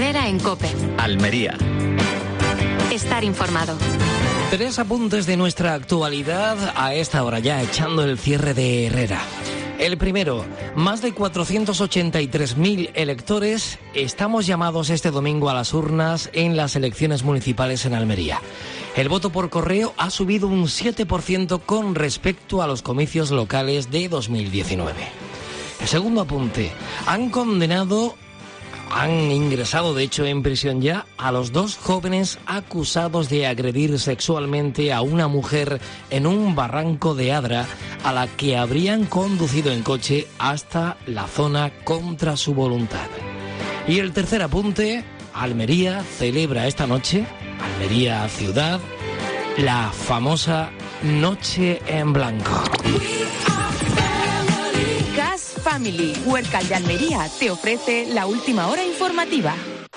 Herrera en COPE. Almería. Estar informado. 3 apuntes de nuestra actualidad a esta hora ya, echando el cierre de Herrera. El primero, más de 483.000 electores estamos llamados este domingo a las urnas en las elecciones municipales en Almería. El voto por correo ha subido un 7% con respecto a los comicios locales de 2019. El segundo apunte, han ingresado de hecho en prisión ya a los 2 jóvenes acusados de agredir sexualmente a una mujer en un barranco de Adra a la que habrían conducido en coche hasta la zona contra su voluntad. Y el tercer apunte, Almería celebra esta noche, Almería ciudad, la famosa Noche en Blanco. Family, Huércal de Almería, te ofrece la última hora informativa.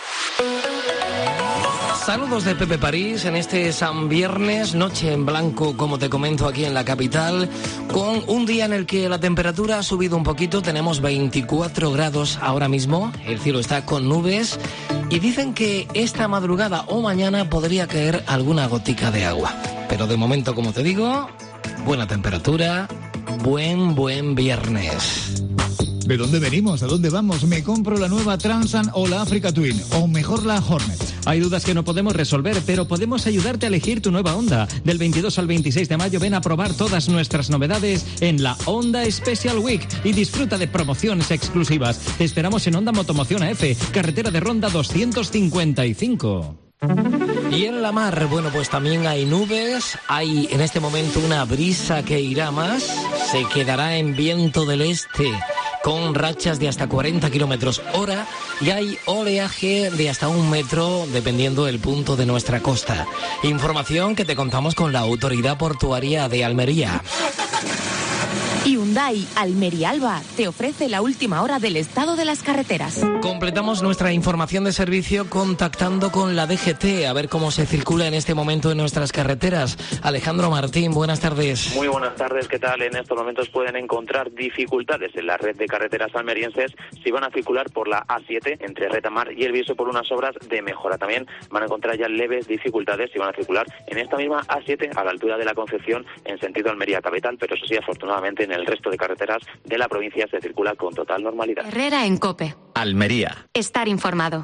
Saludos de Pepe París en este San Viernes, noche en blanco, como te comento, aquí en la capital, con un día en el que la temperatura ha subido un poquito, tenemos 24 grados ahora mismo, el cielo está con nubes y dicen que esta madrugada o mañana podría caer alguna gotica de agua. Pero de momento, como te digo, buena temperatura, buen viernes. ¿De dónde venimos? ¿A dónde vamos? ¿Me compro la nueva Transan o la Africa Twin? ¿O mejor la Hornet? Hay dudas que no podemos resolver, pero podemos ayudarte a elegir tu nueva Honda. Del 22 al 26 de mayo ven a probar todas nuestras novedades en la Honda Special Week y disfruta de promociones exclusivas. Te esperamos en Honda Motomoción AF, carretera de Ronda 255. Y en la mar, bueno, pues también hay nubes, hay en este momento una brisa que irá más, se quedará en viento del este con rachas de hasta 40 kilómetros hora y hay oleaje de hasta 1 metro dependiendo del punto de nuestra costa. Información que te contamos con la Autoridad Portuaria de Almería. Hyundai Almería Alba te ofrece la última hora del estado de las carreteras. Completamos nuestra información de servicio contactando con la DGT a ver cómo se circula en este momento en nuestras carreteras. Alejandro Martín, buenas tardes. Muy buenas tardes, ¿qué tal? En estos momentos pueden encontrar dificultades en la red de carreteras almerienses si van a circular por la A7 entre Retamar y El Bierzo por unas obras de mejora. También van a encontrar ya leves dificultades si van a circular en esta misma A7 a la altura de la Concepción en sentido Almería capital, pero eso sí, afortunadamente en el resto de carreteras de la provincia se circula con total normalidad. Herrera en COPE. Almería. Estar informado.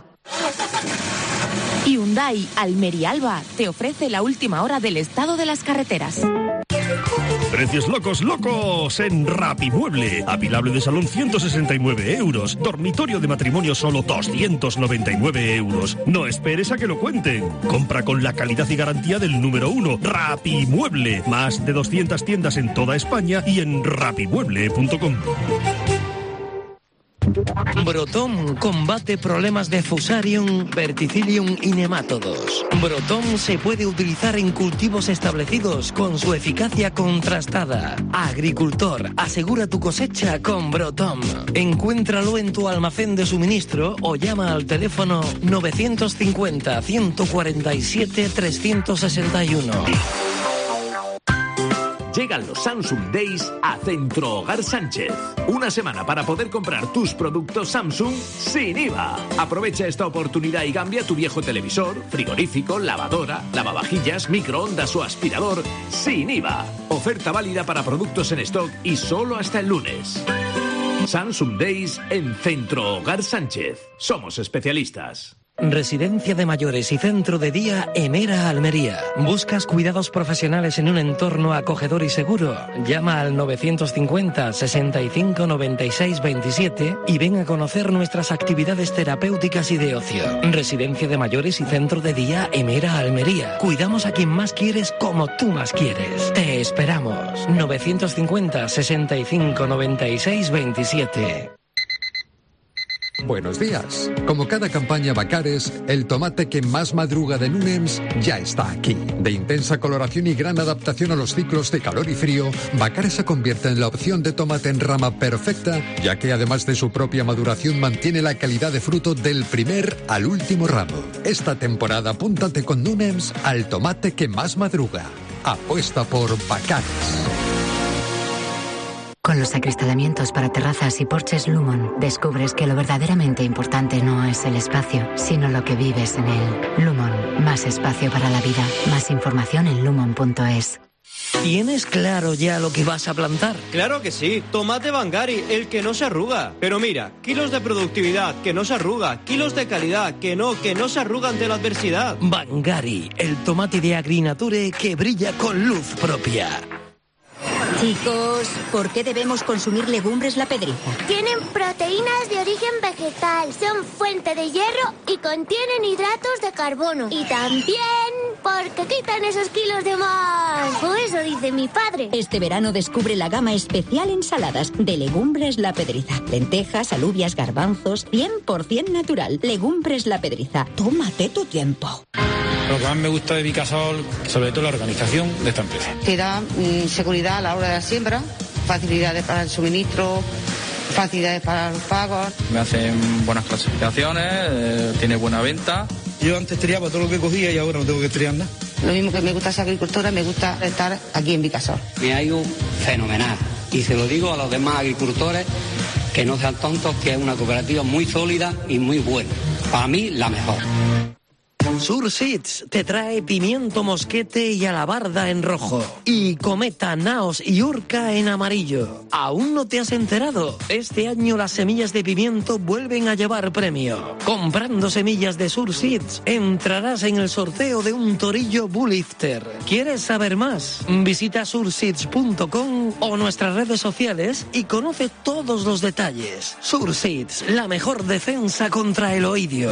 Hyundai Almería Alba te ofrece la última hora del estado de las carreteras. Precios locos en Rapimueble. Apilable de salón 169 euros. Dormitorio de matrimonio solo 299 euros. No esperes a que lo cuenten. Compra con la calidad y garantía del número 1, Rapimueble. Más de 200 tiendas en toda España y en rapimueble.com. Brotom combate problemas de Fusarium, Verticillium y nemátodos. Brotom se puede utilizar en cultivos establecidos con su eficacia contrastada. Agricultor, asegura tu cosecha con Brotom. Encuéntralo en tu almacén de suministro o llama al teléfono 950 147 361. Llegan los Samsung Days a Centro Hogar Sánchez. Una semana para poder comprar tus productos Samsung sin IVA. Aprovecha esta oportunidad y cambia tu viejo televisor, frigorífico, lavadora, lavavajillas, microondas o aspirador sin IVA. Oferta válida para productos en stock y solo hasta el lunes. Samsung Days en Centro Hogar Sánchez. Somos especialistas. Residencia de mayores y centro de día Emera Almería. ¿Buscas cuidados profesionales en un entorno acogedor y seguro? Llama al 950 65 96 27 y ven a conocer nuestras actividades terapéuticas y de ocio. Residencia de mayores y centro de día Emera Almería. Cuidamos a quien más quieres como tú más quieres. Te esperamos. 950 65 96 27. Buenos días. Como cada campaña Bacares, el tomate que más madruga de Nunems ya está aquí. De intensa coloración y gran adaptación a los ciclos de calor y frío, Bacares se convierte en la opción de tomate en rama perfecta, ya que además de su propia maduración mantiene la calidad de fruto del primer al último ramo. Esta temporada apúntate con Nunems al tomate que más madruga. Apuesta por Bacares. Con los acristalamientos para terrazas y porches Lumon, descubres que lo verdaderamente importante no es el espacio, sino lo que vives en él. Lumon, más espacio para la vida. Más información en lumon.es. ¿Tienes claro ya lo que vas a plantar? Claro que sí, tomate Bangari, el que no se arruga. Pero mira, kilos de productividad, que no se arruga, kilos de calidad, que no se arruga ante la adversidad. Bangari, el tomate de Agrinature que brilla con luz propia. Chicos, ¿por qué debemos consumir legumbres La Pedriza? Tienen proteínas de origen vegetal, son fuente de hierro y contienen hidratos de carbono. Y también porque quitan esos kilos de más. O eso dice mi padre. Este verano descubre la gama especial ensaladas de Legumbres La Pedriza. Lentejas, alubias, garbanzos, 100% natural. Legumbres La Pedriza. Tómate tu tiempo. Lo que más me gusta de Vicasol, sobre todo la organización de esta empresa. Te da seguridad a la hora de la siembra, facilidades para el suministro, facilidades para los pagos. Me hacen buenas clasificaciones, tiene buena venta. Yo antes triaba todo lo que cogía y ahora no tengo que triar nada. Lo mismo que me gusta ser agricultora, me gusta estar aquí en Vicasol. Me ha ido fenomenal y se lo digo a los demás agricultores que no sean tontos, que es una cooperativa muy sólida y muy buena. Para mí, la mejor. Surseeds te trae pimiento mosquete y alabarda en rojo y cometa, naos y urca en amarillo. ¿Aún no te has enterado? Este año las semillas de pimiento vuelven a llevar premio. Comprando semillas de Surseeds entrarás en el sorteo de un torillo Bullifter. ¿Quieres saber más? Visita surseeds.com o nuestras redes sociales y conoce todos los detalles. Surseeds, la mejor defensa contra el oidio.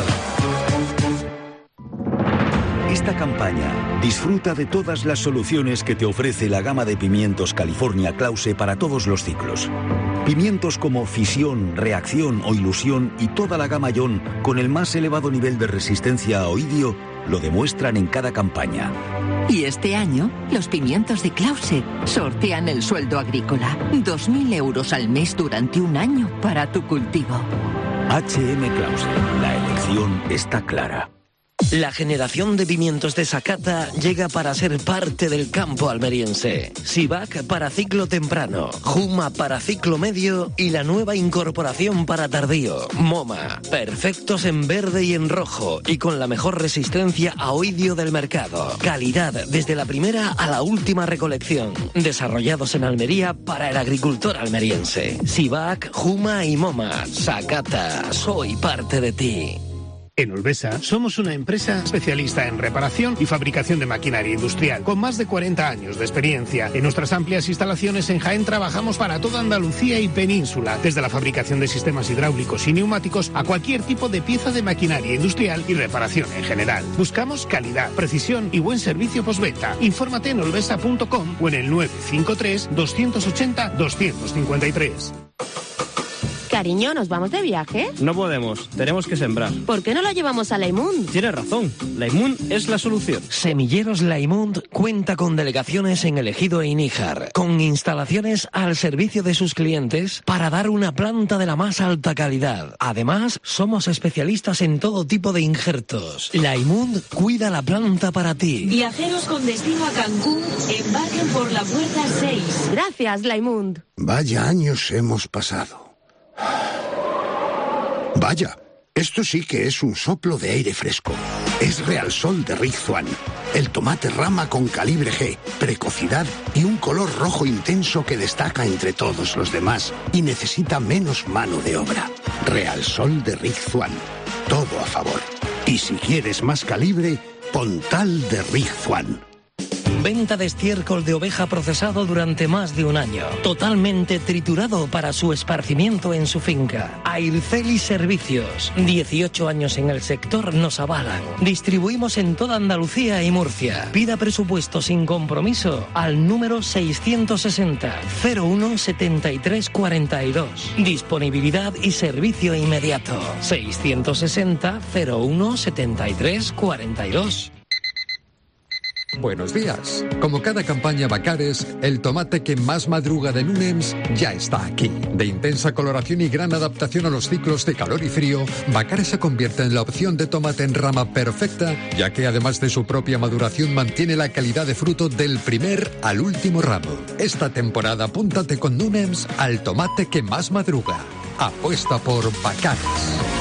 Esta campaña disfruta de todas las soluciones que te ofrece la gama de pimientos California Klause para todos los ciclos. Pimientos como Fisión, Reacción o Ilusión y toda la gama Ion con el más elevado nivel de resistencia a oidio lo demuestran en cada campaña. Y este año, los pimientos de Klause sortean el sueldo agrícola. 2.000 euros al mes durante un año para tu cultivo. H.M. Klause, la elección está clara. La generación de pimientos de Sakata llega para ser parte del campo almeriense. Sivac para ciclo temprano, Juma para ciclo medio y la nueva incorporación para tardío, Moma. Perfectos en verde y en rojo y con la mejor resistencia a oidio del mercado. Calidad desde la primera a la última recolección. Desarrollados en Almería para el agricultor almeriense. Sivac, Juma y Moma. Sakata, soy parte de ti. En Olvesa somos una empresa especialista en reparación y fabricación de maquinaria industrial, con más de 40 años de experiencia. En nuestras amplias instalaciones en Jaén trabajamos para toda Andalucía y península, desde la fabricación de sistemas hidráulicos y neumáticos a cualquier tipo de pieza de maquinaria industrial y reparación en general. Buscamos calidad, precisión y buen servicio postventa. Infórmate en olvesa.com o en el 953 280 253. Cariño, ¿nos vamos de viaje? No podemos, tenemos que sembrar. ¿Por qué no lo llevamos a Laimund? Tienes razón, Laimund es la solución. Semilleros Laimund cuenta con delegaciones en El Ejido e Níjar, con instalaciones al servicio de sus clientes para dar una planta de la más alta calidad. Además, somos especialistas en todo tipo de injertos. Laimund cuida la planta para ti. Viajeros con destino a Cancún, embarquen por la puerta 6. Gracias, Laimund. Vaya años hemos pasado. Vaya, esto sí que es un soplo de aire fresco. Es Realsol de Rizzuan, el tomate rama con calibre G, precocidad y un color rojo intenso que destaca entre todos los demás y necesita menos mano de obra. Realsol de Rizzuan, todo a favor. Y si quieres más calibre, Pontal de Rizzuan. Venta de estiércol de oveja procesado durante más de un año. Totalmente triturado para su esparcimiento en su finca. Airceli Servicios. 18 años en el sector nos avalan. Distribuimos en toda Andalucía y Murcia. Pida presupuesto sin compromiso al número 660 01 73 42. Disponibilidad y servicio inmediato. 660 01 73 42. Buenos días. Como cada campaña Bacares, el tomate que más madruga de Núñez ya está aquí. De intensa coloración y gran adaptación a los ciclos de calor y frío, Bacares se convierte en la opción de tomate en rama perfecta, ya que además de su propia maduración mantiene la calidad de fruto del primer al último ramo. Esta temporada apúntate con Núñez al tomate que más madruga. Apuesta por Bacares.